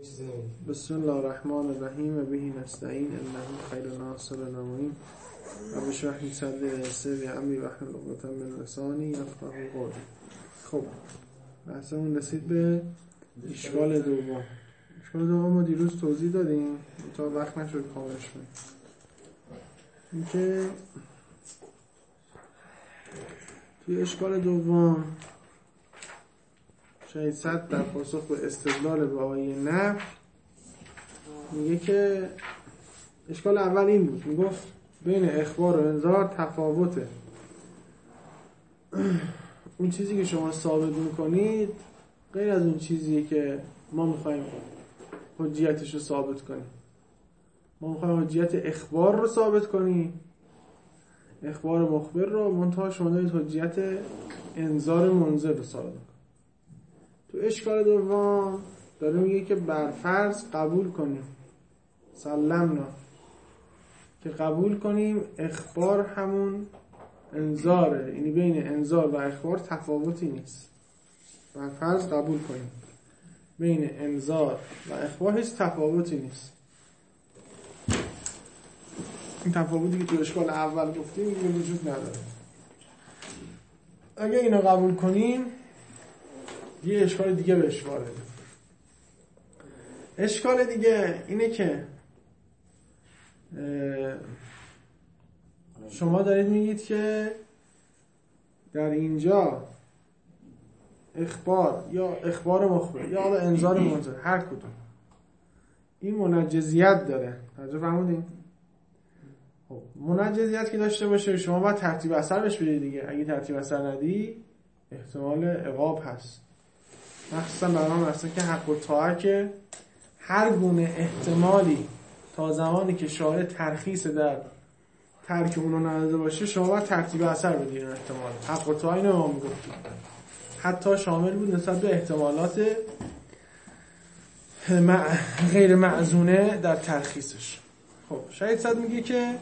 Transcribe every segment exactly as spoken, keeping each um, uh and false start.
بسم الله الرحمن الرحیم و بهی نستعین انه خیر ناصر نماییم و بشرح لی صدری و یسر لی امری واحلل عقدة من لسانی یفقهوا قولی. خب بحثمون رسید به اشکال دوم. اشکال دوم ما دیروز توضیح دادیم تا وقت نشد کاملش کنیم. اینکه توی اشکال دوم شاید صد در پاسخ به استدلال به آیه نفی میگه که اشکال اول این بود، میگفت بین اخبار و انذار تفاوته. اون چیزی که شما ثابت میکنید غیر از اون چیزیه که ما میخوایم حجیتش رو ثابت کنیم. ما میخوایم حجیت اخبار رو ثابت کنیم، اخبار مخبر رو، منتها شما دارید حجیت انذار منذر رو ثابت کنید. تو اشکال دوم داره میگه که برفرض قبول کنیم سلمنا که قبول کنیم اخبار همون انذاره، یعنی بین انذار و اخبار تفاوتی نیست. برفرض قبول کنیم بین انذار و اخبار هیچ تفاوتی نیست. این تفاوتی که تو اشکال اول گفتیم دیگه وجود نداره. اگه اینو قبول کنیم یه اشکال دیگه بهش وارده. اشکال دیگه اینه که شما دارید میگید که در اینجا اخبار یا اخبار مخبر یا حالا انذار منذر هر کدوم این منجزیت داره. توجه فرمودین؟ خب منجزیت که داشته باشه شما باید ترتیب اثر بهش بدید دیگه. اگه ترتیب اثر ندی احتمال عقاب هست. مخصوصا برای من مثلا که حق و طاعه که هر گونه احتمالی تا زمانی که شارع ترخیص در ترک اونو نداده باشه شما باید ترتیب اثر بدید. احتمال حق و طاعه اینو ما میگفتیم حتی شامل بود نسبت به احتمالات غیر معزونه در ترخیصش. خب شاید صد میگه که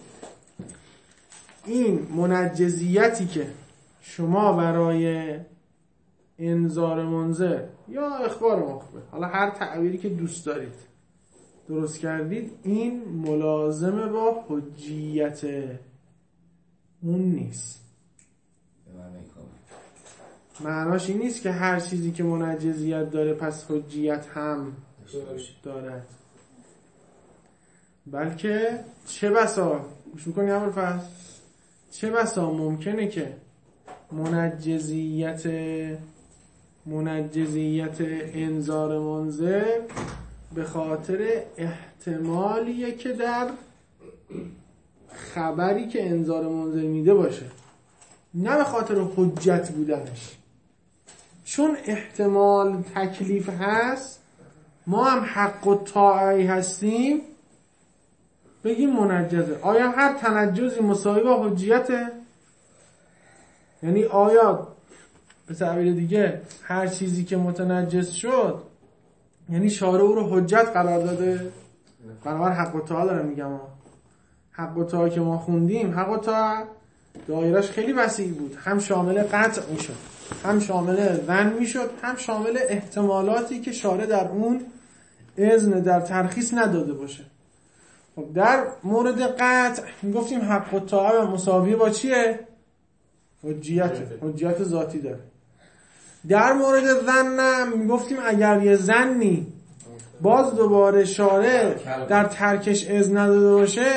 این منجزیتی که شما برای انذار منذر یا اخبار مخبر، حالا هر تعبیری که دوست دارید، درست کردید، این ملازمه با حجیت اون نیست. معناش این نیست که هر چیزی که منجزیت داره پس حجیت هم دارد، بلکه چه بسا گوش میکنی همون پس چه بسا ممکنه که منجزیت منجزیت انذار منذر به خاطر احتمالیه که در خبری که انذار منذر میده باشه، نه به خاطر حجت بودنش. چون احتمال تکلیف هست ما هم حق و طاعه هستیم بگیم منجزه. آیا هر تنجزی مساوی با حجیته؟ یعنی آیا به تعبیر دیگه هر چیزی که متنجس شد یعنی شارع او رو حجت قرار داده؟ بنابر حق و طاعه دارم میگم. حق و طاعه که ما خوندیم، حق و طاعه دایرش خیلی وسیع بود، هم شامل قطع میشد، هم شامل ظن میشد، هم شامل احتمالاتی که شارع در اون اذن در ترخیص نداده باشه. خب در مورد قطع میگفتیم حق و طاعه مساوی با چیه؟ حجیت حجیت ذاتی داره. در مورد ظن میگفتیم اگر یه ظنی باز دوباره شارع در ترکش اذن نداده باشه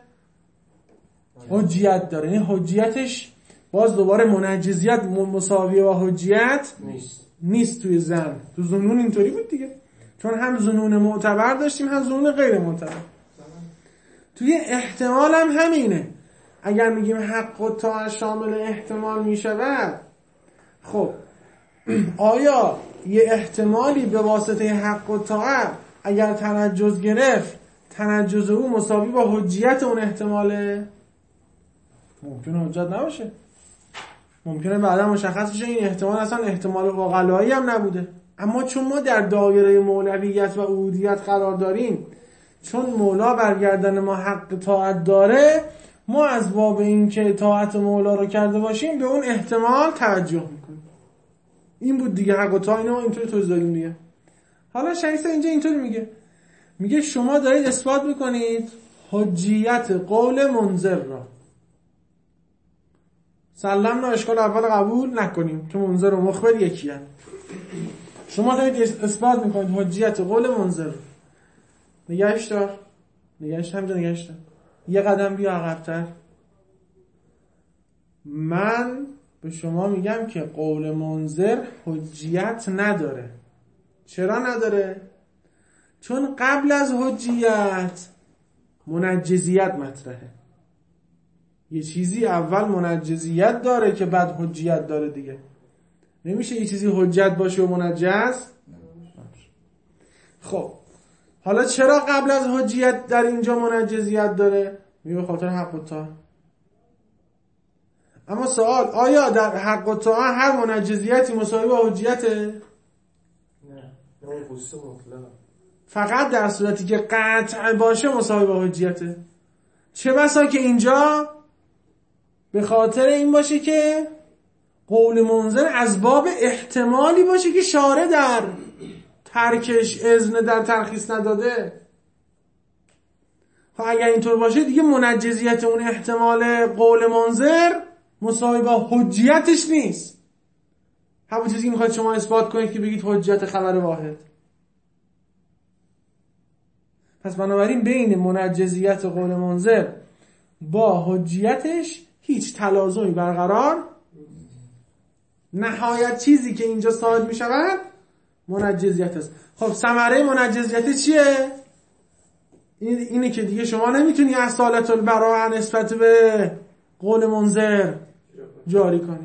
حجیت داره، یعنی حجیتش باز دوباره منجزیت مساویه با حجیت نیست نیست توی ظن. تو ظنون اینطوری بود دیگه، چون هم ظنون معتبر داشتیم هم ظنون غیر معتبر. توی احتمال هم همینه. اگر میگیم حق و طاعه شامل احتمال میشود، خب آیا یه احتمالی به واسطه حق و طاعه اگر تنجز گرفت تنجز او مساوی با حجیت اون احتماله؟ ممکنه حجت نباشه، ممکنه بعدا مشخص بشه این احتمال اصلا احتمال عقلایی هم نبوده. اما چون ما در دایره مولویت و عبودیت قرار داریم، چون مولا برگردن ما حق طاعت داره، ما از باب این که طاعت مولا رو کرده باشیم به اون احتمال توجه میکنیم. این بود دیگه حق و طاعه. اینو اینطوری توضیح دادیم دیگه. حالا شریف اینجا اینطور میگه، میگه شما دارید اثبات میکنید حجیت قول منذر را. سلمنا اشکال اول قبول نکنیم تو منذر و مخبر یکی هست. شما دارید اثبات میکنید حجیت قول منذر را. نگهش دار نگهش همجا نگهش دار یه قدم بیا عقب‌تر. من به شما میگم که قول منذر حجیت نداره. چرا نداره؟ چون قبل از حجیت منجزیت مطرحه. یه چیزی اول منجزیت داره که بعد حجیت داره دیگه. نمیشه یه چیزی حجت باشه و منجز. خب حالا چرا قبل از حجیت در اینجا منجزیت داره؟ میگه به خاطر حق و طاعه. اما سوال، آیا در حق و طاعه هر منجزیتی مساوی با حجیته؟ نه، اون خصوص مطلق. فقط در صورتی که قطع باشه مساوی با حجیته. چه بسا که اینجا به خاطر این باشه که قول منذر از باب احتمالی باشه که شارع در ترکش اذن در ترخیص نداده. خب اگر اینطور باشه دیگه منجزیت اون احتمال قول منذر مساوی با حجیتش نیست. همون چیزی که میخواید شما اثبات کنید که بگید حجت خبر واحد. پس بنابراین بین منجزیت قول منذر با حجیتش هیچ تلازمی برقرار. نهایت چیزی که اینجا ثابت میشود منجزیت است. خب ثمره منجزیت چیه؟ این اینه که دیگه شما نمیتونی اصالت البراءه نسبت به قول منذر جاری کنی.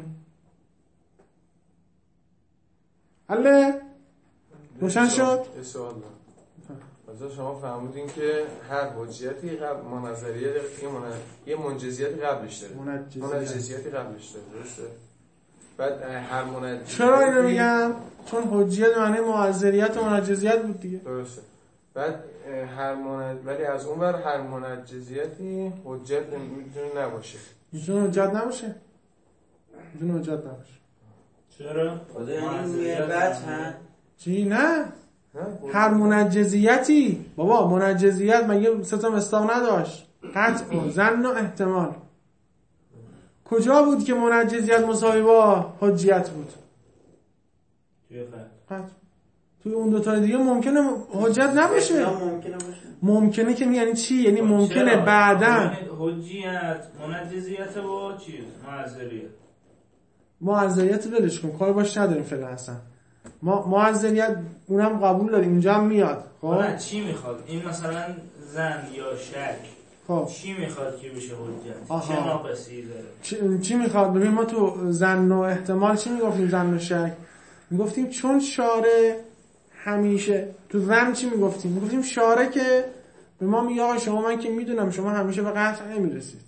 حله؟ روشن شد؟ یه سوال دارم. شما فهمیدین که هر حجیتی قبل منظریه یه منجزیتی قبلش داره. منجزیتی قبلش داره. درسته؟ بعد هر منجزیتی چرا اینو میگم؟ چون حجیت معنی معذریت و منجزیت بود دیگه. درسته. بعد هر منج... ولی از اون ور هر منجزیتی حجت میتونه نباشه. میتونه حجت نباشه. میتونه حجت نباشه. چرا؟ خدا یعنی قطعا چی؟ نه. هر منجزیتی بابا منجزیت مگه سه تا مصداق نداشت؟ قطع و ظن و احتمال. کجا بود که منجزیت مساوی با حجیت بود؟ توی قطع. توی اون دو تا دیگه ممکنه حجت نباشه. ممکنه باشه. ممکنه که یعنی چی؟ یعنی ممکنه بعداً حجیت منجزیت با چیز معذریت. معذریت ولش کن، کار باش نداریم فعلا اصلا. ما معذریت اونم قبول داریم، اینجا هم میاد. خب نه چی میخواد؟ این مثلا زن یا شک خب چی میخواد که بشه حجت؟ چه ناقصی داره؟ چی, چی میخواد؟ ببین ما تو زن و احتمال چی میگفتیم؟ زن و شک میگفتیم چون شارع همیشه تو زن چی میگفتیم؟ میگفتیم شارع که به ما میگه آقا شما من که میدونم شما همیشه به قطع نمیرسید.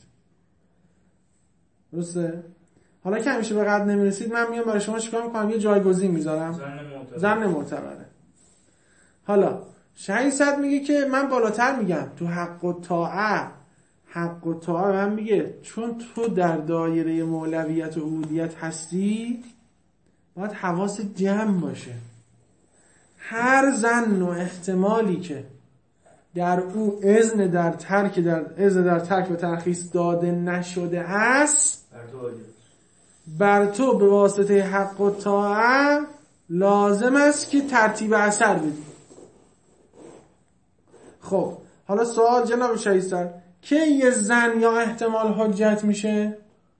درسته؟ حالا که همیشه به قطع نمیرسید من میام برای شما چیکار میکنم؟ یه جایگزین میذارم. زن معتبره. حالا شریعت میگه که من بالاتر میگم تو حق و طاعه حق و طاعه من میگه چون تو در دایره مولویت و عبودیت هستی باید حواس جمع باشه. هر ظن و احتمالی که در او اذن در ترک در اذن در ترک و ترخیص داده نشده است بر تو به واسطه حق و طاعه لازم است که ترتیب اثر بدی. خب حالا سوال جناب شایستر که یه زن یا احتمال حجت میشه؟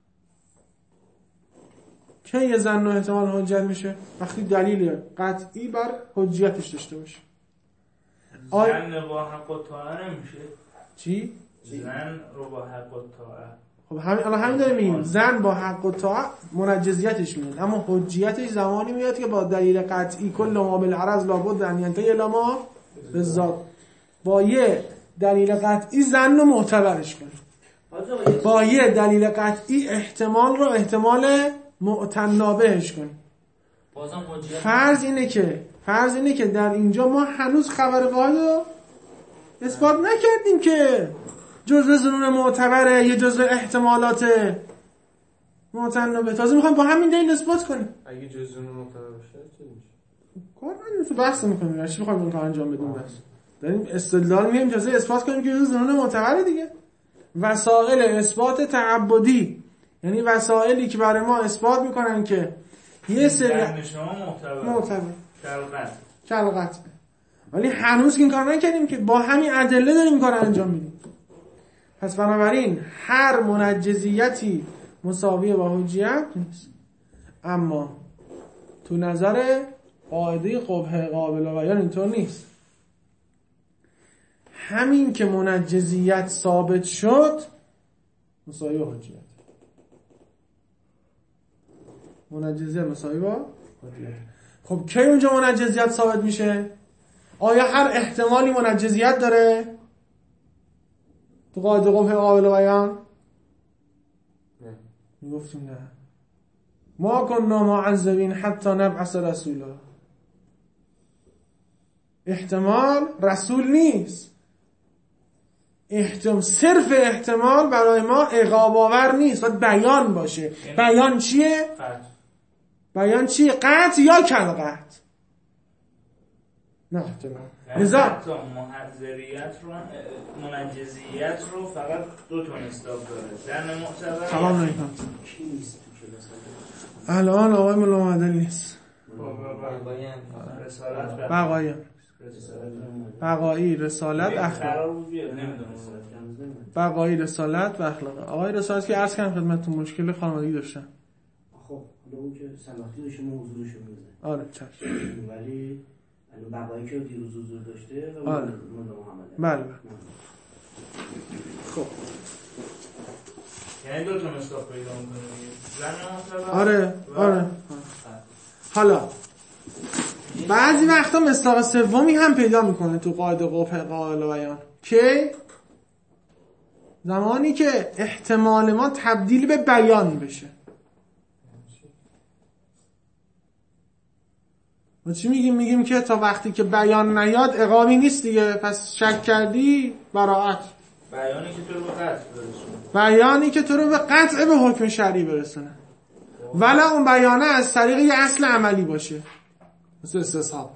که یه زن و احتمال حجت میشه؟ وقتی دلیل قطعی بر حجیتش داشته باشه. آی... زن با حق و طاعه نمیشه؟ چی؟ زن رو با حق و طاعه. خب همین الان همین داریم میگیم زن با حق و طاعه منجزیتش میاد، اما حجیتش زمانی میاد که با دلیل قطعی کل ما بالعرض لابد ان ینتهی الی ما بالذات با یه دلیل قطعی زن رو معتبرش کنه. با یه دلیل قطعی احتمال رو احتمال معتنابهش کنه. فرض اینه که فرض اینه که در اینجا ما هنوز خبر واحد رو اثبات نکردیم که جزء ظنون معتبره یه جزء احتمالات معتنابه. تازه میخوایم با همین دلیل اثبات کنیم. اگه جزء ظنون معتبر باشه چی میشه؟ کار نداریم تو بحث میکنیم یعنی چی میخوایم اون کار انجام بدیم بس داریم استدلال میگیم اجازه اثبات کنیم که زنون معتبره دیگه. وسائل اثبات تعبدی یعنی وسائلی که برای ما اثبات میکنن که یه سری در شما معتبر معتبر کلقت کلقت ولی هنوز این کار نکردیم که با همین ادله داریم کار انجام میدیم. پس بنابراین هر منجزیتی مساوی با حجیت نیست. اما تو نظر قاعده قبح قابل بیان اینطور نیست. همین که منجزیت ثابت شد مساوی با حجیت. منجزیت مساوی با حجیت. خب کی اونجا منجزیت ثابت میشه؟ آیا هر احتمالی منجزیت داره؟ تو قاعده قبح قابل بیان؟ نه. میگفتیم نه. ما کننا معذبین حتی نبعث رسولا. احتمال رسول نیست. احتمال صرف احتمال برای ما عقاب آور نیست، باید بیان باشه. بیان چیه؟ قطع. بیان چیه؟ قطع یا کلقطع؟ نه یعنی لذا حتی محذریت رو منجزیت رو فقط دو تا مصداق داره زن معتبر تمام نمیکنم. کی نیست تو کلاس؟ الان آقای مولا مدنی نیست. رسالت بقایی بقایی رسالت اخلاق قرار بود بیاد نمیدونم بقایی رسالت و اخلاق. آقای رسالت که عرض کردم خدمتتون مشکل خانوادگی داشتن. خب حالا اون که سلامتی داشته موضوعشو میزه. آره چشم. ولی الان بقایی که دیروز حضور داشته و آره. مولا محمد. بله. خب یعنی دو تا مصداق پیدا می‌کنه زن معتبر آره آره. حالا بعضی وقتا مصداق سومی هم پیدا میکنه تو قاعده قبح قائل بیان که زمانی که احتمال ما تبدیل به بیان بشه. ما چی میگیم؟ میگیم که تا وقتی که بیان نیاد عقابی نیست دیگه، پس شک کردی براعت. بیانی که تو رو به قطع برسونه بیانی که تو رو به قطع به حکم شرعی برسونه ولی اون بیانه از طریق یه اصل عملی باشه مثل استصحاب،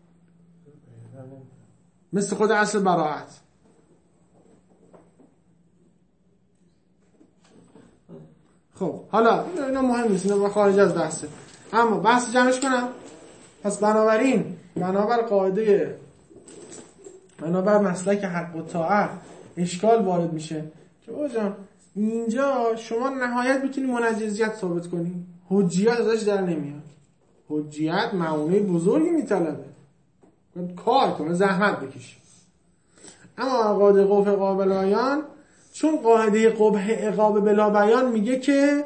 مثل خود اصل براعت. خب حالا اینا مهم نیست، اینا با خارج از بحثه. اما بحث جمعش کنم. پس بنابراین بنابر قاعده بنابر مسلک حق و طاعت اشکال وارد میشه که بابا جان اینجا شما نهایت میتونی منجزیت ثابت کنی، حجیت ازش در نمیاد. حجیت معونه بزرگی میطلبه، کار کنه، زحمت بکشی. اما قاعده قبح قابل بیان چون قاعده قبح عقاب بلا بیان میگه که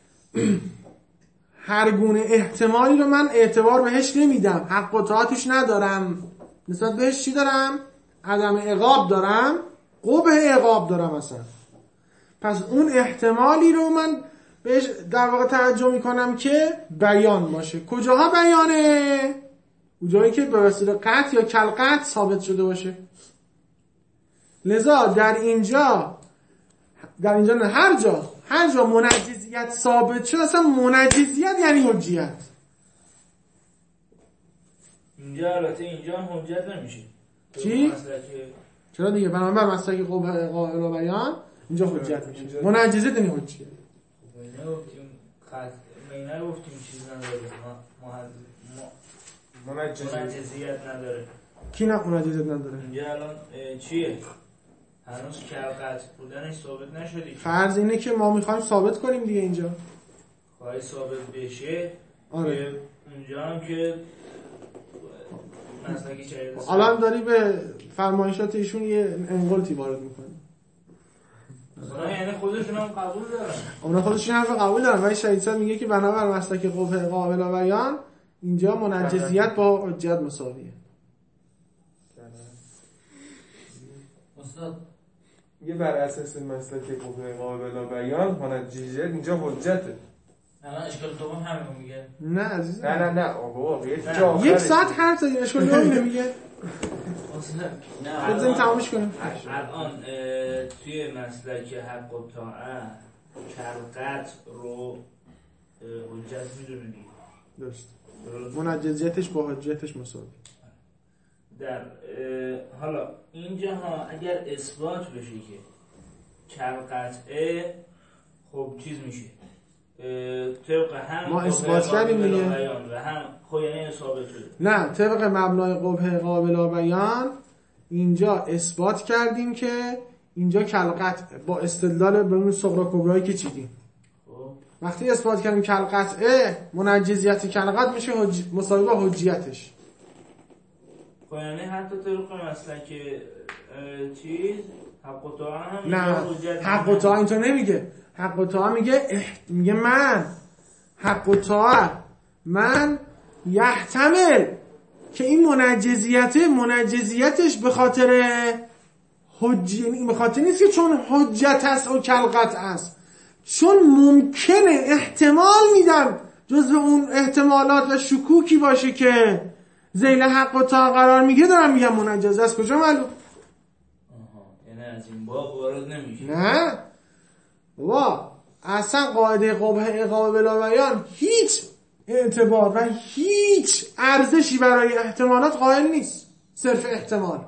هر گونه احتمالی رو من اعتبار بهش نمیدم، حق و طاعتش ندارم، نسبت بهش چی دارم؟ عدم عقاب دارم، قبح عقاب دارم اصلا. پس اون احتمالی رو من بهش در واقع توجه میکنم که بیان باشه. کجاها بیانه؟ اونجایی که به وسیله قطع یا کلقطع ثابت شده باشه. لذا در اینجا در اینجا نه هر جا هر جا منجزیت ثابت شد، اصلا منجزیت یعنی حجیت. اینجا البته اینجا هم حجت نمیشه. چی؟ چرا دیگه؟ بنابر مسلک قبح قائل بیان اینجا حجت میشه. منجزیت یعنی حجیت. مینا گفتیم خط مینا گفتیم چیز نداره، منجزیت نداره. کی نه منجزیت نداره؟ اینجا الان چیه؟ هنوز کلقطع بودنش ثابت نشدی. فرض اینه که ما میخوایم ثابت کنیم دیگه اینجا. خواهی ثابت بشه. آره. اونجا هم که مسلکی چه الان داری به فرمایشات ایشون یه انقلتی وارد میکنی. اونا یعنی خودشون هم قبول دارن. اونا خودشون هم قبول دارن ولی شهید صاحب میگه که بنابر مسلک قبح قابل بیان اینجا منجزیت با حجت مساویه. استاد یه بر اساس مسلک قبح قابل بیان منجزیت اینجا حجته. الان اشکال دوم همین میگه. نه عزیز. نه نه نه آقا یک یک ساعت حرف زدیم اشکال دوم نمیگه. نه بزنیم تمامش کنیم. الان توی مسلک حق و طاعت کلقطع رو حجت میدونه دیگه. درست. منجزیتش با حجیتش مساوی. در حالا اینجا ها اگر اثبات بشه که کلقطعه خب چیز میشه طبق هم ما اثبات کردیم دیگه و هم خب یعنی ثابت شده. نه طبق مبنای قبح قابل بیان اینجا اثبات کردیم که اینجا کلقطعه با استدلال به اون صغرا کبرایی که چیدیم. وقتی اثبات کردیم کلقطعه منجزیت کلقطع میشه حج... مساوی با حجیتش. خب یعنی حتی طبق مسلک چیز حق و طاعه هم نه حق و طاعه اینطور نمیگه. حق و طاعه میگه اح... میگه من حق و طاعه من یحتمل که این منجزیت منجزیتش به خاطر حجی یعنی به خاطر نیست که چون حجت است و کلقطع است، چون ممکنه احتمال میدم جزو اون احتمالات و شکوکی باشه که ذیل حق و طاعه قرار میگه دارم میگم منجز است. کجا معلوم؟ آها یعنی از این باب وارد نمیشه. نه بابا اصلا قاعده قبح اقامه بلا بیان هیچ اعتبار و هیچ ارزشی برای احتمالات قائل نیست، صرف احتمال.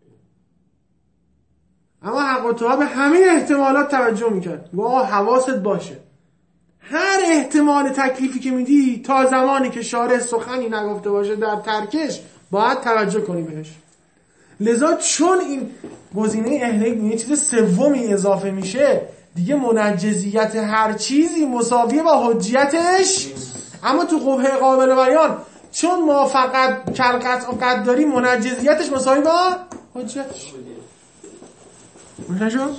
اما حق و طاعه به همه احتمالات توجه میکرد. آقا حواست باشه هر احتمال تکلیفی که میدی تا زمانی که شارع سخنی نگفته باشه در ترکش باید توجه کنی بهش. لذا چون این گزینه اهله یه چیز سومی اضافه میشه دیگه منجزیت هر چیزی مساویه با حجیتش. اما تو قبح قابل بیان چون ما فقط کلقطع و قد داریم منجزیتش مساوی با حجیتش. مشنشو؟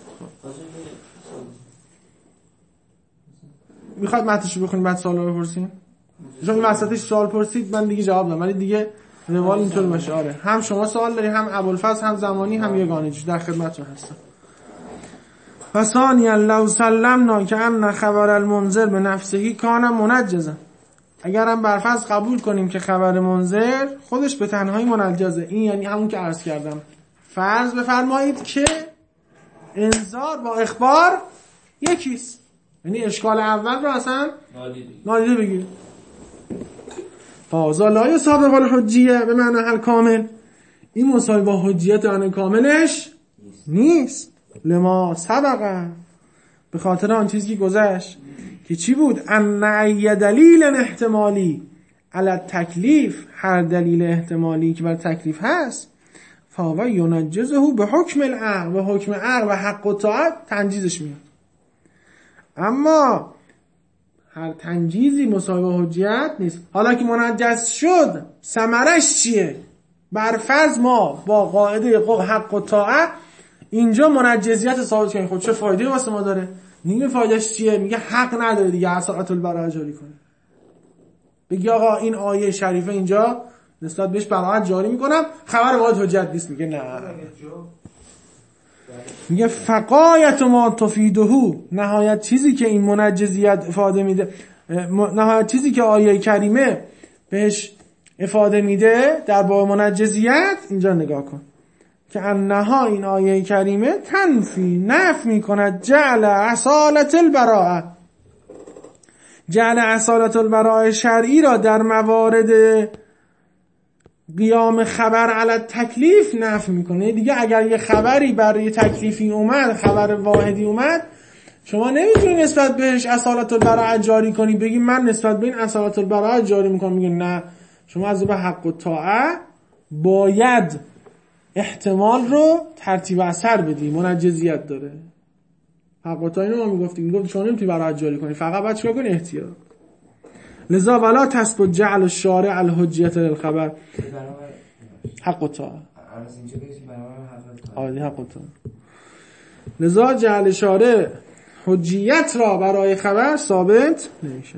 میخواد متنشو بخونیم بعد سوال رو بپرسیم؟ چون این وسطش سوال پرسید من دیگه جواب دادم ولی دیگه روال اینطور باشه. آره هم شما سوال داری هم ابوالفضل هم زمانی هم یگانجی در خدمتتون هستم. و ثانیا لو سلمنا که ان خبر المنذر به نفسهی کان منجزا. اگر هم برفرض قبول کنیم که خبر منذر خودش به تنهایی منجزه، این یعنی همون که عرض کردم فرض بفرمایید که انذار با اخبار یکیست، یعنی اشکال اول رو اصلا نادیده بگیر. فازا لا سابق الحجیه به معنی حل کامل، این مساوی با حجیت آن کاملش نیست. لما سبقه به خاطر آن چیزی که گذشت که چی بود؟ ان ای دلیل احتمالی علی تکلیف، هر دلیل احتمالی که بر تکلیف هست فاوه ینجزه به حکم العقل، و حکم عقل و حق و طاعت تنجیزش میاد. اما هر تنجیزی مساوی با حجیت نیست. حالا که منجز شد ثمرش چیه؟ برفرض ما با قاعده حق و طاعت اینجا منجزیت ثابت کنیم، خب چه فایده واسه ما داره؟ نیمه فایدهش چیه؟ میگه حق نداره دیگه اصالت البراءه جاری کنه. بگی آقا این آیه شریفه اینجا نسبت بهش براءت جاری میکنم، خبر واحد حجت نیست. میگه نه، میگه فقایت ما تفیدهو، نهایت چیزی که این منجزیت افاده میده، نهایت چیزی که آیه کریمه بهش افاده میده در باب منجزیت اینجا نگاه کن که انها این آیه کریمه تنفی نف میکند جعل اصالت البراءه، جعل اصالت البراءه شرعی را در موارد قیام خبر علی تکلیف نفی میکنه. دیگه اگر یه خبری برای تکلیفی اومد، خبر واحدی اومد، شما نمیتونی نسبت بهش اصالت البراءه جاری کنی بگی من نسبت به این اصالت البراءه جاری میکنم. میگه نه، شما از به حق و طاعت باید احتمال رو ترتیب اثر بدی، منجزیت داره. حق و طاعت اینو ما میگفتیم، میگفت شما نمیتونی براءت جاری کنی، فقط باید چیکار کنی؟ احتیاط. لذا ولا تثبت جعل الشارع الحجیت للخبر حق و طاعت. آدی حق و طاعت. لذا جعل شارع حجیت را برای خبر ثابت نمیشه.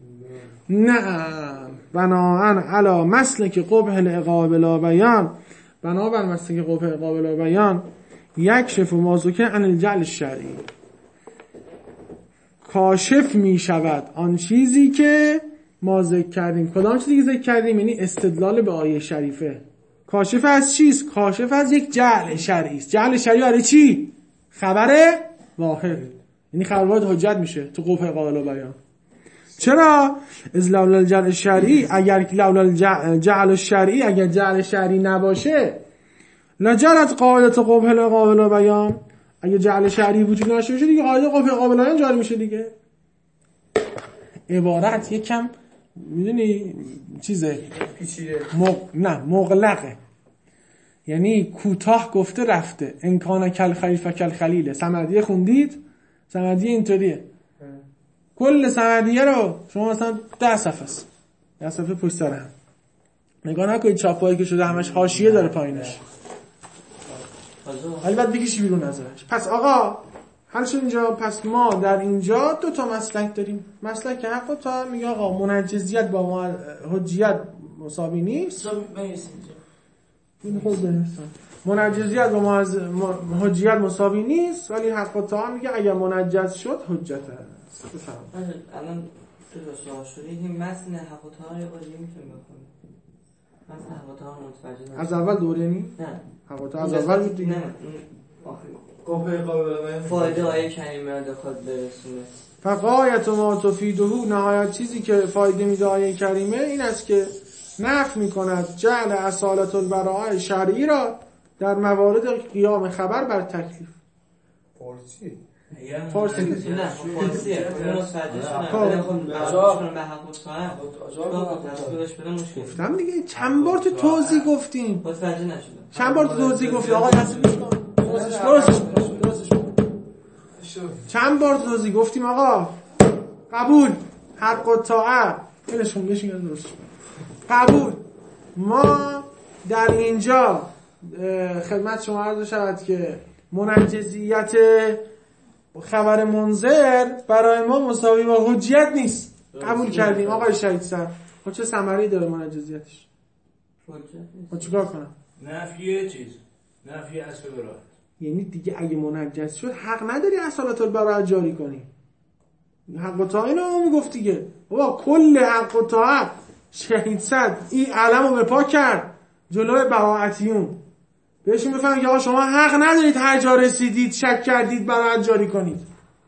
نعم بناهن علی مسلک قبح الاقامه بلا بیان، بنابر مسلک قبح الاقامه بلا بیان یکشف ما ذکر عن الجعل الشرعی، کاشف می شود آن چیزی که ما ذکر کردیم. کدام چیزی که ذکر کردیم؟ یعنی استدلال به آیه شریفه. کاشف از چیست؟ کاشف از یک جعل شرعی است. جعل شرعی برای چی؟ خبر واحد، یعنی خبر واحد حجت میشه تو قبح قابل بیان. چرا؟ از لولا الجعل الشرعی، اگر لولا الجعل الشرعی، اگر جعل شرعی نباشه لجرت قاعده قبح قابل بیان، اگه جعل شرعی وجود نشه باشه دیگه قاعده قبح قابل بیان جاری میشه دیگه. عبارت یکم میدونی چیزه پیچیده، مغ... نه مغلقه، یعنی کوتاه گفته رفته. انکان کل خلیفه کل خلیله. صمدیه خوندید؟ صمدیه اینطوریه، کل صمدیه رو شما مثلا ده صفحه است، ده صفحه پشت سر هم نگاه نکنید، چاپایی که شده همش حاشیه داره پایینش، ولی بعد بکشی بیرون ازش. پس آقا حل شد اینجا. پس ما در اینجا دو تا مسلک داریم. مسلک حق و تا میگه آقا منجزیت با ما حجیت مساوی نیست. این خود بنویسم منجزیت با ما از حجیت مساوی نیست، ولی حق و تا میگه اگر منجز شد حجت است. بفهم الان تو سوال شده این متن حق و تا رو یه بار دیگه میتونیم بخونیم؟ متن حق و تا رو متوجه نشدم. از اول دوره نی؟ نه حق و تا از اول بود دیگه. نه قبح قابل بیان فایده آیه کریمه رو خود برسونه. فقایت ما تفیده، نهایت چیزی که فایده میده آیه کریمه این است که نفی میکند جعل اصالت البراءه شرعی را در موارد قیام خبر بر تکلیف. فارسی فارسی نیست. نه فارسیه. اون متوجه شدم. خب بحثشون به حق و تا گفتم دیگه چند بار تو توضیح گفتیم. متوجه نشدم. چند بار تو توضیح گفتی آقا دست درستش درستش چند بار توضیح گفتیم آقا قبول حق و طاعت بلشون بشین درست قبول. ما در اینجا خدمت شما عرض شود که منجزیت خبر منذر برای ما مساوی با حجیت نیست. قبول کردیم آقای شهید سر. خب چه ثمره‌ای داره منجزیتش؟ حجت نیست. خب چیکار کنم؟ نفی چیز نفی اصل براءت. یعنی دیگه اگه منجز شد حق نداری اصالت البراءت جاری کنی. حق و طاعت اینو میگفت دیگه. بابا کل حق و طاعت شهید صد این علمو به پا کرد جلوی براءتیون. بهشون بفهمید که آقا شما حق ندارید هر جا رسیدید شک کردید براءت جاری کنید.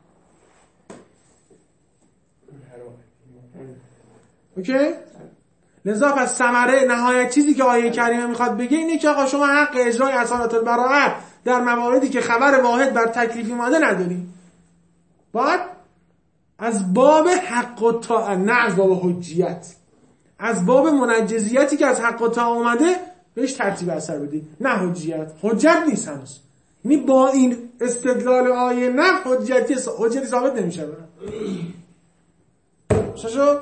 اوکی؟ لذا پس ثمره نهایت چیزی که آیه کریمه میخواد بگه اینه که آقا شما حق اجرای اصالت البراءت در مواردی که خبر واحد بر تکلیف اومده نداری. باید از باب حق و طاعت، نه از باب حجیت، از باب منجزیتی که از حق و طاعت اومده بهش ترتیب اثر بدی، نه حجیت. حجت نیست هنوز. یعنی با این استدلال آیه نه حجتی حجتی ثابت نمیشه. چه شد؟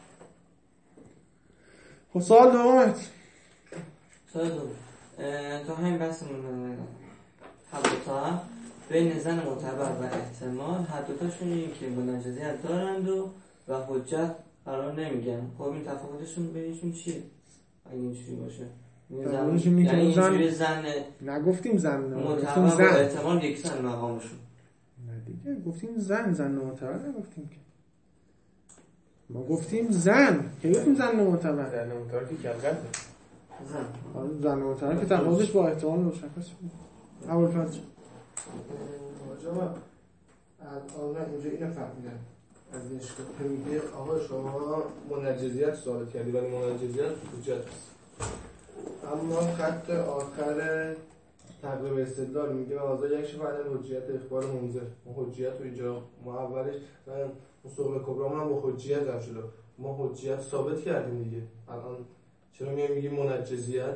خب سوال دومت. سوال دوم تا همین بحثمون حق و طاعت بین زن معتبر و احتمال هر دوتاشون این که منجزیت دارند و و حجت قرار نمیگن. خب این تفاوتشون بینشون چیه؟ اگه اینجوری باشه یعنی یعنی اینجوری زن نگفتیم زن معتبر و احتمال یکسان مقامشون. نه دیگه گفتیم زن زن معتبر نگفتیم که. ما گفتیم زن که گفتیم زن معتبر. زن معتبر که کلغت زن زن معتبر که تفاوتش با احتمال مشخص بود. اول فرض آجا الان اینجا اینو فهمیدم از این اشکال که میگه آقا شما منجزیت ثابت کردی ولی منجزیت حجت است، اما خط آخر تقریب استدلال میگه واضح یک شفاعت حجیت اخبار منذر. ما حجیت رو اینجا ما اولش مسوق کبرا هم با حجیت هم شده، ما حجیت ثابت کردیم دیگه، الان چرا میگه میگی منجزیت؟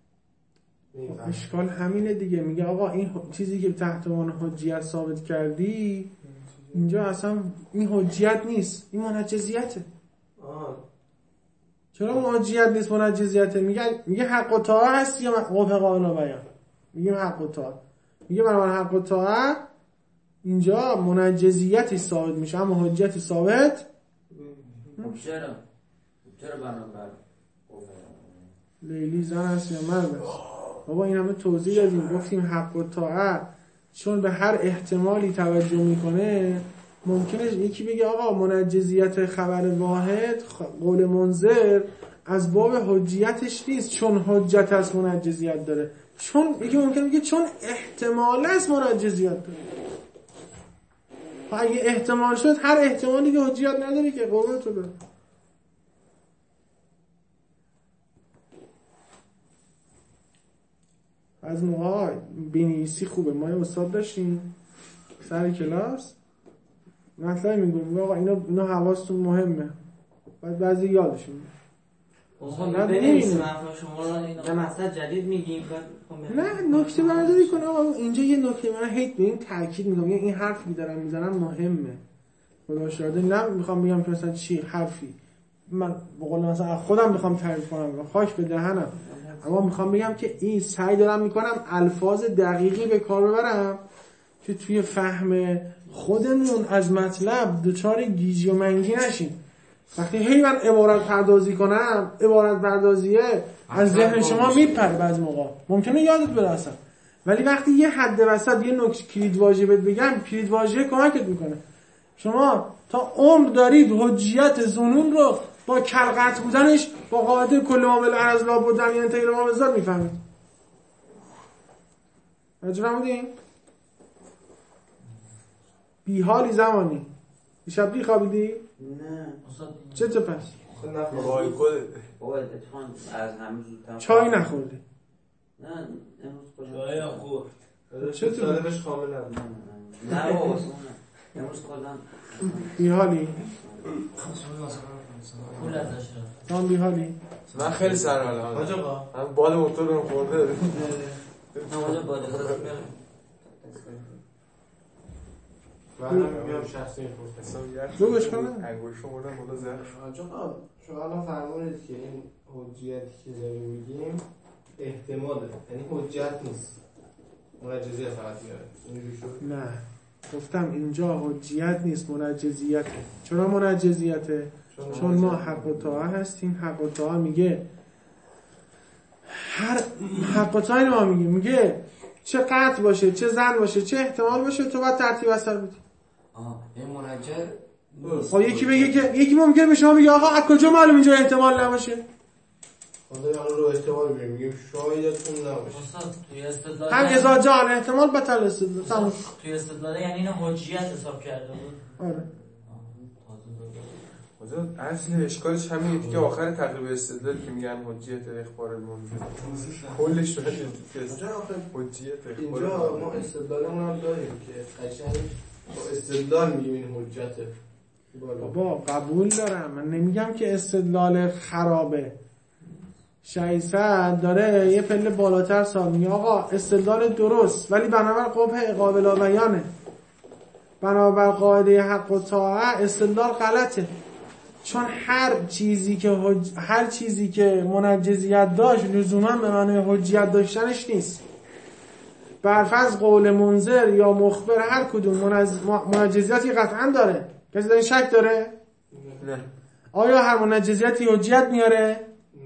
اشکال همینه دیگه. میگه آقا این چیزی که تحت عنوان حجیت ثابت کردی اینجا اصلا این حجیت نیست، این منجزیته. آه. چرا حجیت نیست منجزیته؟ میگه میگه حق و طاعت هست یا قبح قابل بیان؟ میگیم حق و طاعت. میگه برای من حق و طاعت اینجا منجزیتی ثابت میشه اما حجیتی ثابت. چرا؟ چرا بنابر لیلی زن هست یا مرد هست؟ بابا این همه توضیح دادیم، گفتیم حق و طاعت چون به هر احتمالی توجه میکنه ممکنه یکی بگه آقا منجزیت خبر واحد قول منذر از باب حجیتش نیست چون حجت از منجزیت داره، چون یکی ممکنه بگه چون احتمال از منجزیت داره. اگه احتمال شد، هر احتمالی که حجیت نداره که قربونت رو برم. از موقع بینیسی خوبه. ما یه استاد داشتیم سر کلاس مطلب میگم آقا اینا اینا حواستون مهمه، بعد بعضی یادشون نه بنویسیم شما رو نه مثلا جدید میگیم. نه نکته برداری کن آقا اینجا یه نکته من هیت به این تاکید میگم، این حرفی دارم میزنم مهمه خدا شاهده. نه میخوام بگم که مثلا چی حرفی من بقول مثلا خودم میخوام تعریف کنم خاک به دهنم، اما میخوام بگم که این سعی دارم میکنم الفاظ دقیقی به کار ببرم که توی فهم خودمون از مطلب دوچار گیجی و منگی نشیم. وقتی هی من عبارت پردازی کنم، عبارت پردازیه از ذهن شما میپره، بعضی موقع ممکنه یادت بره اصلا، ولی وقتی یه حد وسط یه نکته کلید واژه بهت بگم، کلید واژه کمکت میکنه. شما تا عمر دارید حجیت ظنون رو با کلقط بودنش با قاعده کل ما بالعرض لا بودن یعنی انتهی ما بزاد میفهمید. راجع فهمیدین؟ بیحالی زمانی دیشب بی خوابیدی؟ نه چه تو پس؟ نه وای خودت بابا اتفاقا از همه زودتر چای نخوردی؟ نه امروز کلا چای خور چه تو سالمش کامل نه نه بابا امروز کلا بیحالی؟ پول نداشتم. تو بیحالی؟ من خیلی سرحالم حاج آقا من باد موتور رو خورده نه اونجا باید ازت میارم من میام شخصی میپرسم دو بشکنه؟ انگوش شمردم بالا زخم. حاج آقا شما الان فرمودید که این حجیتی که داریم میگیم احتماله، یعنی حجت نیست، منجزیت فقط میاره. اینجوری شد؟ نه گفتم اینجا حجیت نیست، منجزیته. چرا منجزیته؟ چون ما حق و طاعه هستیم. حق و طاعه میگه هر حق و طاعه ما میگه میگه چه قطع باشه، چه زن باشه، چه احتمال باشه، تو باید ترتیب اثر بدی. آها این منجر خب یکی بگه که یکی ممکنه به شما بگه آقا از کجا معلوم اینجا احتمال نباشه؟ خدا الان رو احتمال بگیم میگیم شایدتون نباشه. استاد توی استدلال هم اذا جان احتمال بطل استدلال تموم. توی استدلال یعنی اینو حجیت حساب کرده بود. آره حضور اصل اشکالش همینه دیگه، آخر تقریب استدلال که میگن حجیت اخبار منجز کلش شده حجیت اخبار. اینجا ما استدلالمون هم داریم که قشنگ با استدلال میگیم این حجته. بابا قبول دارم، من نمیگم که استدلال خرابه. شایسته داره یه پله بالاتر سال میگه آقا استدلال درست ولی بنابر قبح قابل بیانه، بنابر قاعده حق و طاعه استدلال غلطه. چون هر چیزی که حج... هر چیزی که منجزیت داشت لزوما به معنی حجیت داشتنش نیست. برفرض قول منذر یا مخبر هر کدوم منز... منجزیتی قطعا داره. کسی در این شک داره؟ نه. آیا هر منجزیتی حجیت میاره؟ نه.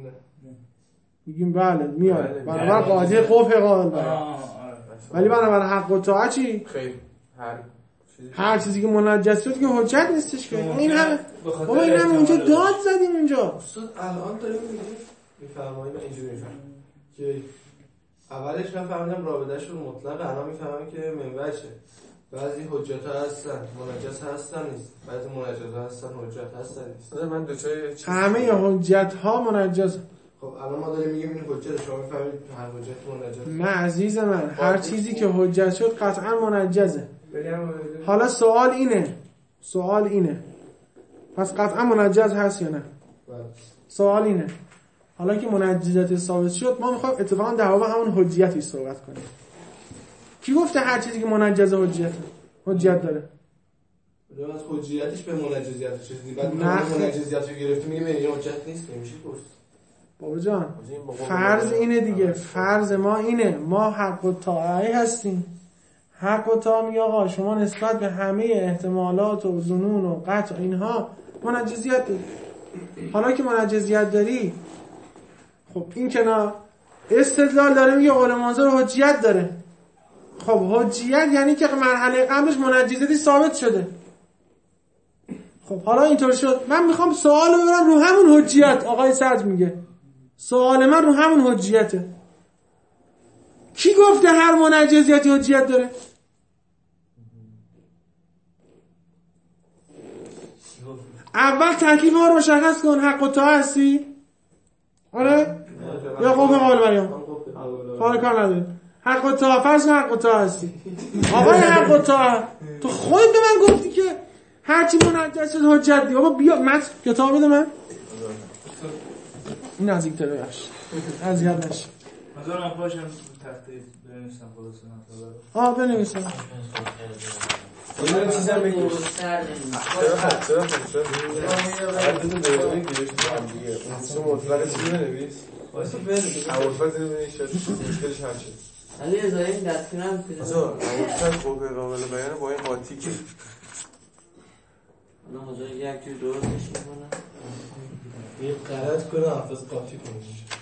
میگیم بله میاره. بنابر قاعده قبح قابل بیان. ولی بنابر حق و طاعه چی؟ خیلی هر هر چیزی که منجز شد که حجت نیستش که. این همه بابا این همه اونجا داد زدیم اینجا. استاد الان داریم میگیم میفرمایید اینجوری میفرمایید که اولش من فهمیدم رابطه‌شون مطلقه، الان میفهمم که منبعشه. بعضی حجت ها هستن منجز هستن نیست، بعضی منجز ها هستن حجت هستن نیست. من دو چای همه حجت ها منجز. خب الان ما داریم میگیم این حجت، شما میفهمید هر حجت منجز. نه عزیز من، هر چیزی که حجت شد قطعا منجزه. حالا سوال اینه سوال اینه پس قطعا منجز هست یا نه؟ سوال اینه حالا که منجزیت ثابت شد ما میخوایم اتفاقا در باب همون حجیتی صحبت کنیم. کی گفته هر چیزی که منجز حجیت حجیت داره؟ از حجیتش به منجزیت چیزی بعد ما منجزیت رو گرفتیم میگیم این حجت نیست نمیشه گفت. بابا جان فرض اینه دیگه، فرض ما اینه ما حق و طاعه هستیم. حق و طاعه میگه آقا شما نسبت به همه احتمالات و ظنون و قطع اینها منجزیت داری. حالا که منجزیت داری خب این کنار استدلال داره میگه قول منظور حجیت داره. خب حجیت یعنی که مرحله قبلش منجزیتی ثابت شده. خب حالا اینطور شد من میخوام سوال ببرم رو همون حجیت. آقای سرج میگه سوال من رو همون حجیته. کی گفته هر منجزیتی حجیت داره؟ اول تکلیف ما رو مشخص کن. حق و تا هستی؟ آره؟ یا قوه قابل بیان؟ کار کار نداریم. حق و تا، فرض کن حق و تا هستی. آقای حق و تا، تو خودت به من گفتی که هرچی منجز شد حجت دی. بابا بیا متن کتاب بده من. این نزدیک تره بخش اذیت نشه. مثلا من پاشم تخته بنویسم خلاص مطلب. آه بنویسم. یه چیزا بگو. چرا چرا چرا؟ هر دو تا دیگه دیگه دیگه. اون مطلق چی بنویس؟ واسه بنویس. اول بنویس شد. مشکلش حل شد. علی ازایم دستگیرم پیدا. مثلا اول قوه قابل بیان با این قاطی که نه حاضر یک جور درست میکنه. یه غلط کنه حافظ قاطی کنه.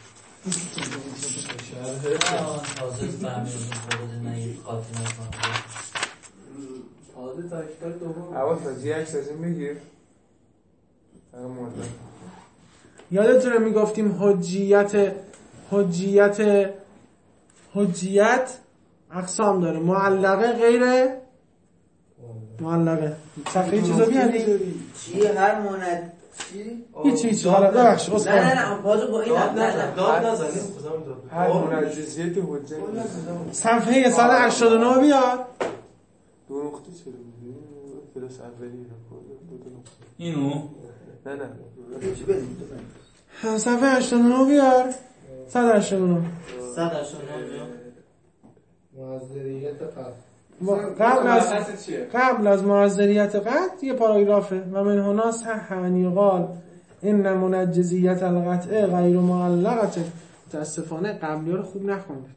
آه حافظ فهمید خود نه قاطی نکنه. حاضر تا کتاب دوم. اول فازی عکس از این بگیر. اگه مورد. یادتونه میگفتیم حجیت حجیت حجیت اقسام داره. معلقه غیر معلقه. صفحه چیزا بیاری؟ چی هر مونت چی؟ هیچ هیچ حالا ببخش نه نه نه بازو با این داد نزنیم. هر منجزیت حجت. صفحه صد و هشتاد و نه بیار. دو نقطه چرا میگی؟ پلاس اولی دو تا نقطه. اینو نه نه. چی بدیم؟ صفحه هشتاد و نه بیار. صد و هشتاد و نه. صد و هشتاد و نه بیار. معذریت قبل. قبل از قبل از معذریت قطع یه پاراگرافه و من هنا صح ان یقال ان منجزیت القطع غیر معلقه. متاسفانه قبلی رو خوب نخوندید.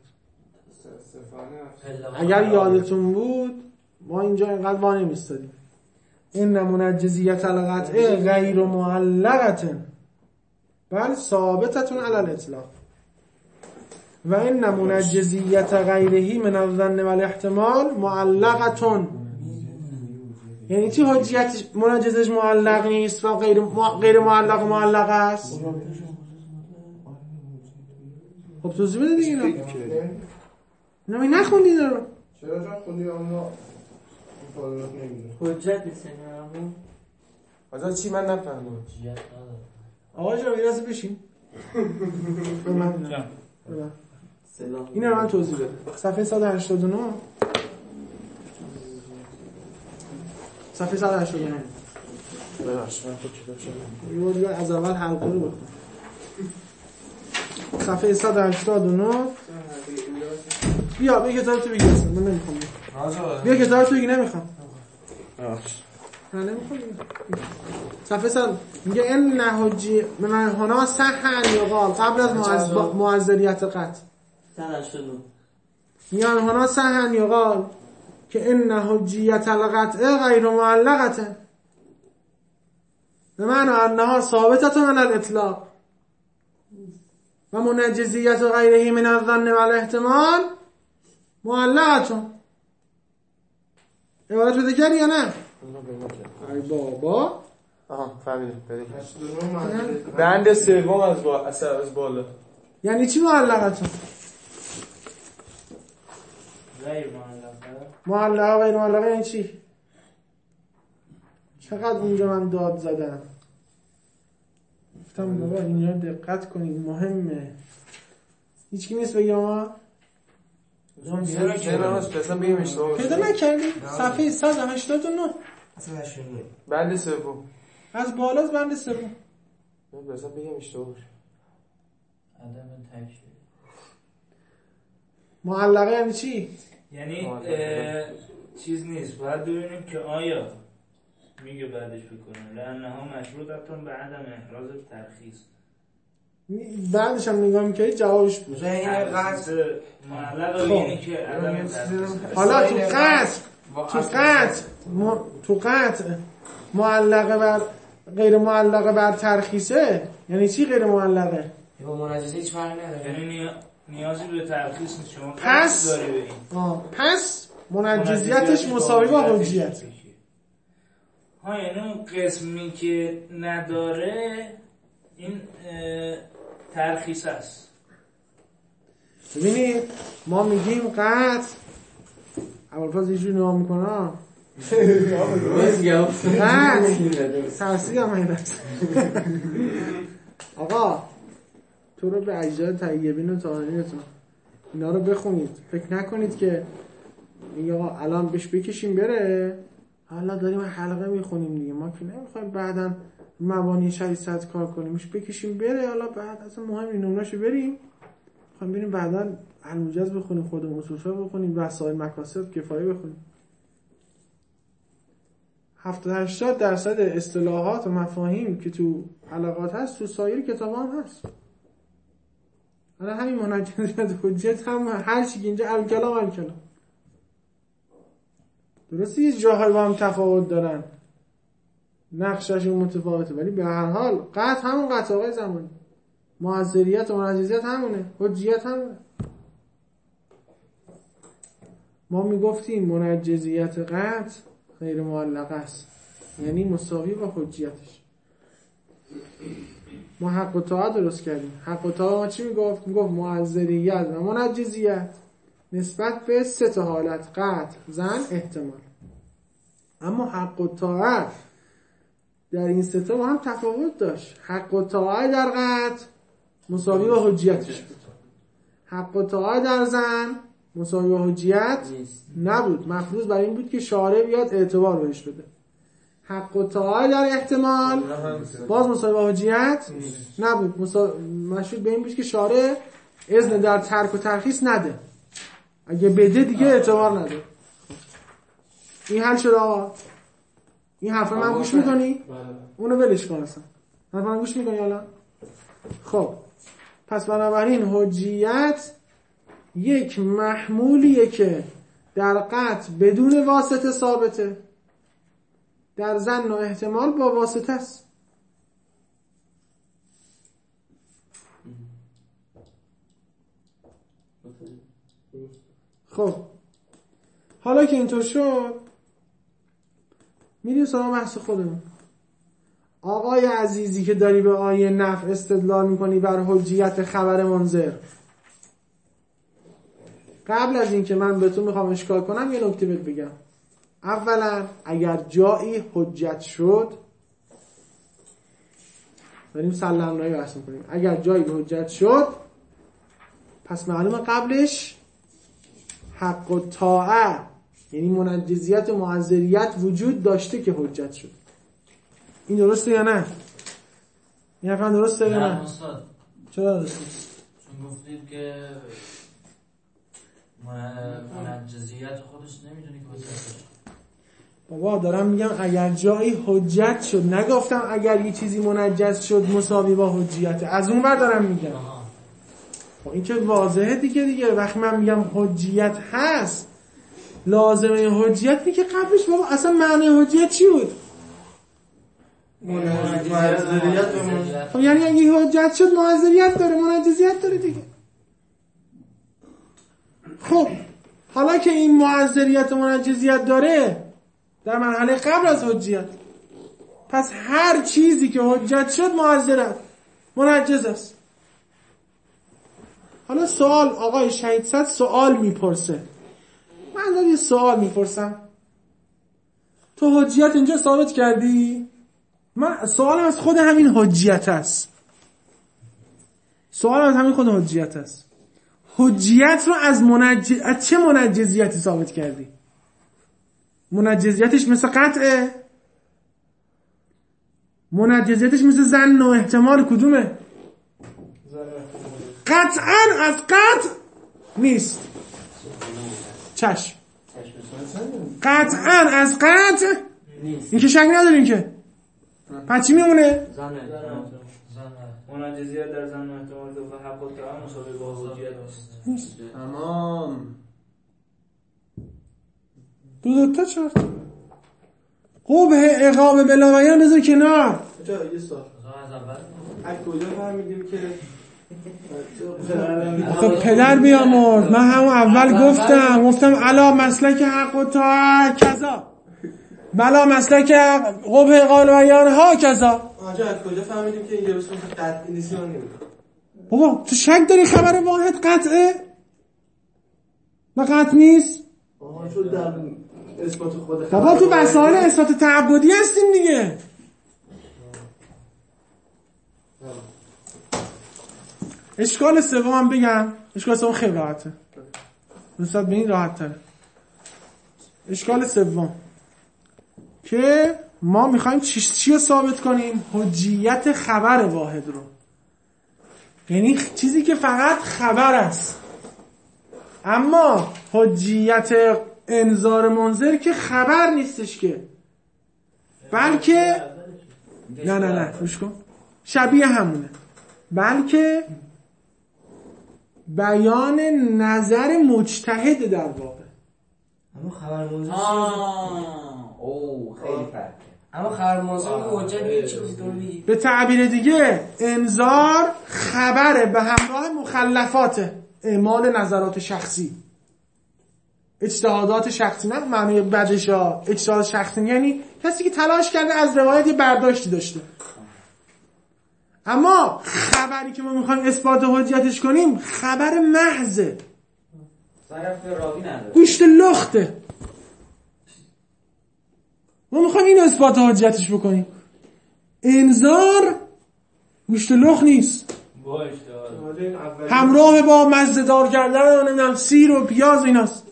اگر یادتون بود ما اینجا اینقدر وانه میستادیم. ان منجزیت القطع غیر معلقه بل ثابتتون علی الاطلاق و این منجزیت غیرهی من الظن والاحتمال معلقتون. یعنی چی حجیت منجزش معلق نیست و غیر غیر معلق و معلق است؟ خب توضیح بده دیگه اینا. اینا می نخوندی اینا رو. چرا جان خوندی اما پاراگراف نمیدونم. حجت نیست این آجا چی من نفهمیدم. آقا جان یه لحظه بشین. به من جان اینا رو من توضیح بده. صفحه صد و هشتاد و نه صفحه صد و هشتاد و نه ببخش من خود کتاب شدم. یه بار از اول حلقه رو بخون. صفحه صد و هشتاد و نه بیا بیا کتاب تو بگیر اصلا من نمیخوام. بیا کتاب تو بگیر نمیخوام. ببخش. نه نمیخوام. صفحه صد میگه ان حجی من هنا صح ان یقال قبل از معذریت قطع صد و هشتاد و نه میان هنا صح ان یقال که ان حجیت القطع غیر معلقه به معنی انها ثابتة من الاطلاق و منجزیت غیره من الظن والاحتمال معلقه. عبارت رو دیگری یا نه؟ ای بابا آها فهمیدم. بند سوم از با اثر از بالا. یعنی چی معلقه؟ غیر معلقه. معلقه غیر معلقه یعنی چی؟ چقدر اونجا من داد زدم گفتم بابا اینجا دقت کنید مهمه. هیچکی نیست بگم ما چرا چرا اصلا بگیم اشتباه پیدا نکردی؟ صفحه صد و هشتاد و نه بند سوم از بالا بند سوم. من اصلا بگم اشتباه باشه. عدم تکلیف معلقه یعنی چی؟ یعنی چیز نیست. باید ببینیم که آیا میگه بعدش بکنه لانها مشروطتون به عدم احراز ترخیص. بعدش هم نگاه میکنی جوابش بود. معلقه اینه که عدم ترخیص. حالا تو قطع تو قطع تو قطع معلقه بر غیر معلقه بر ترخیصه یعنی چی غیر معلقه؟ با منجزه هیچ فرقی نداره. یعنی نیازی به ترخیص نیست. شما پس داری به این آه پس منجزیتش مساوی با حجیت. ها یعنی اون قسمی که نداره این ترخیص است. ببینید ما میگیم قطع اول فاز یه جور نگاه میکنم سرسی هم این دست. آقا تو رو به اجزای طیبین و طاهرینتون اینا رو بخونید، فکر نکنید که میگه آقا الان بهش بکشیم بره، حالا داریم حلقه میخونیم دیگه، ما که نمیخوایم بعداً مبانی شریعت کار کنیم، بهش بکشیم بره، حالا بعد اصلا مهم این نمونهشو بریم میخوایم بریم بعداً الموجز بخونیم، خودمون اصولش بخونیم، وسائل مکاسب کفایه بخونیم. هفتاد هشتاد درصد اصطلاحات و مفاهیم که تو حلقات هست تو سایر کتاب هم هست. حالا همین منجزیت حجت هم هر چی که اینجا الکلام الکلام درسته یه جاهای با هم تفاوت دارن، نقششون متفاوته، ولی به هر حال قطع همون قطع آقای زمانی، معذریت و منجزیت همونه، حجیت همونه. ما میگفتیم منجزیت قطع غیر معلق است، یعنی مساوی با حجیتش. ما حق و طاعت درست کردیم. حق و طاعت ما چی میگفت؟ میگفت معذریت و منجزیت نسبت به سه تا حالت: قطع، ظن، احتمال. اما حق و طاعت در این سه تا با هم تفاوت داشت. حق و طاعت در قطع مساوی با حجیتش بود، حق و طاعت در ظن مساوی با حجیت نبود، مفروض بر این بود که شارع بیاد اعتبار بهش بده. حق و طاعت در احتمال باز مساوی با حجیت نبود، مشروط به این بود که شارع اذن در ترک و ترخیص نده، اگه بده دیگه اعتبار نده. این حل شد آقا؟ این حرف رو من گوش میکنی؟ اونو ولش کن اصلا. حرف من گوش میکنی الان؟ خب پس بنابراین حجیت یک محمولیه که در قطع بدون واسطه ثابته، در ظن و احتمال با واسطه است. خب حالا که اینطور شد میریم سراغ بحث خودمون. آقای عزیزی که داری به آیه نفع استدلال میکنی بر حجیت خبر منذر، قبل از این که من به تو میخوام اشکال کنم یه نکته بهت بگم. اولا اگر جایی حجت شد، داریم سلم رایی بحث میکنیم، اگر جایی حجت شد پس معلومه قبلش حق و طاعت یعنی منجزیت و معذریت وجود داشته که حجت شد. این درسته یا نه؟ این حرفا درسته یا نه؟ چرا درسته؟ چون گفتید که منجزیت خودش نمیدونی که حجت شد. بابا دارم میگم اگر جایی حجت شد، نگفتم اگر یه چیزی منجز شد مساوی با حجیت. از اون ور دارم میگم. خب این که واضحه دیگه دیگه وقتی من میگم حجیت هست، لازمه حجیت اینه که قبلش بابا اصلا معنی حجیت چی بود؟ معذریت. خب یعنی اگه حجت شد معذریت داره، منجزیت داره دیگه. خب حالا که این معذریت و منجزیت داره در مرحله قبل از حجیت، پس هر چیزی که حجت شد معذرت منجز است. حالا سوال آقای شهید صد سوال میپرسه، من یه سوال میپرسم، تو حجیت اینجا ثابت کردی؟ من سوالم از خود همین حجیت است. سوالم از همین خود حجیت است. حجیت رو از منجز از چه منجزیتی ثابت کردی؟ منجزیتش مثل قطعه؟ منجزیتش مثل ظن و احتمال کدومه؟ قطعا از قطع نیست. چشم قطعا از قطع این که شک نداریم که. پس چی میمونه؟ منجزیت در ظن و احتمال و حق و طاعت مساوی با حجیت است. تمام. دو دوتا چهار تا قبح عقاب بلا بیان بذار کنار. جا یه سوال از کجا فهمیدیم که خب پدر بیامرز، من همون اول گفتم گفتم علا مسلک حق و طاعت کذا، بلا مسلک قبح عقاب بیان ها کذا. آجا از کجا فهمیدیم که این یه بسیم که قطعی نیست یا نمیدونم؟ بابا تو شک داری خبر واحد قطعه؟ نه قطع نیست؟ آها چون در اثبات خود بابا تو وسایل اثبات تعبدی هستیم دیگه. اشکال سوم هم بگم، اشکال سوم خیلی راحته، نسبت به این راحت تره. اشکال سوم که ما میخوایم چی چی رو ثابت کنیم؟ حجیت خبر واحد رو، یعنی چیزی که فقط خبر است. اما حجیت انذار منذر که خبر نیستش که، بلکه نه نه نه روش کن، شبیه همونه، بلکه بیان نظر مجتهد در واقع. اما خبر منظور اوه خیلی فرقه. اما خبر منظور حجت میگه چی چیزی تو میگی؟ به تعبیر دیگه انذار خبره به همراه مخلفات، اعمال نظرات شخصی، اجتهادات شخصی، نه معنی بدش ها، اجتهاد شخصی یعنی کسی که تلاش کرده از روایت یه برداشتی داشته. اما خبری که ما میخوایم اثبات حجتش کنیم خبر محضه، طرف راوی نداره، گوشت لخته. ما میخوایم این اثبات حجتش بکنیم. انذار گوشت لخت نیست، همراه با مزه‌دار کردن نمیدونم سیر و پیاز ایناست.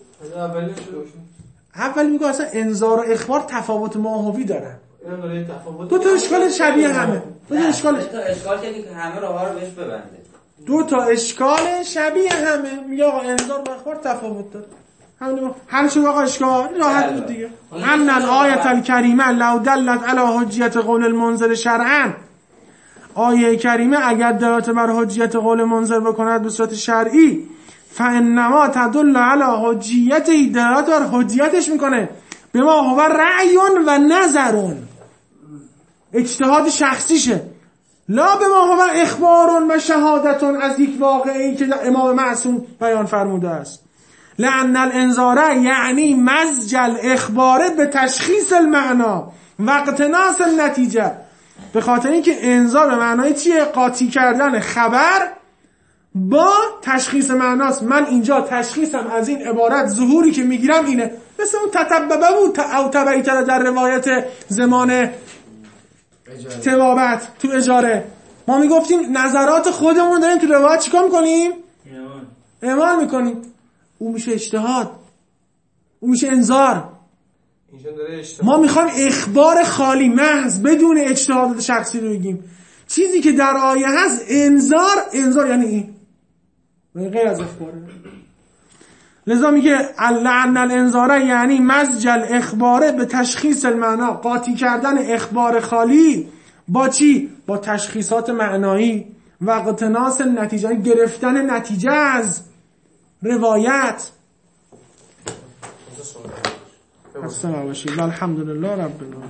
اولی میگه اصلا انذار و اخبار تفاوت ماهوی دارن، دو تا اشکال شبیه همه، دو تا اشکال دو تا اشکال که همه راه رو بهش ببنده، دو تا اشکال شبیه همه. میگه آقا انذار و اخبار تفاوت داره، همین حل شد آقا، اشکال راحت بود دیگه. ان الآیه الکریمه لو دلت علی حجیت قول المنذر شرعا، آیه کریمه اگر دلالت بر حجیت قول منذر بکند به صورت شرعی، فانما تدل علی حجیته، دلالت بر حجیتش میکنه به ما هو رأی و نظر، اجتهاد شخصیشه، لا به ما هو اخبار و شهادت از یک واقعی که امام معصوم بیان فرموده است. لأن الانذار یعنی مزج الاخبار به تشخیص المعنا و اقتناص النتیجه، به خاطر اینکه انذار به معنای چیه؟ قاطی کردن خبر با تشخیص معناست. من اینجا تشخیصم از این عبارت ظهوری که میگیرم اینه، مثل اون تتببه بود او تبعی کرده در روایت زمان تبابت تو اجاره. ما میگفتیم نظرات خودمون داریم تو روایت چیکار میکنیم؟ اعمال میکنیم. اون میشه اجتهاد، اون میشه انذار. ما میخوایم اخبار خالی محض بدون اجتهادات شخصی رو بگیم. چیزی که در آیه هست انذار، انذار یعنی این غیر از اخباره. لذا میگه لعن الانذار یعنی مزج الاخبار به تشخیص المعنا، قاطی کردن اخبار خالی با چی؟ با تشخیصات معنایی و اقتناص نتیجه، گرفتن نتیجه از روایت. السلام علیکم و الحمدلله رب العالمین.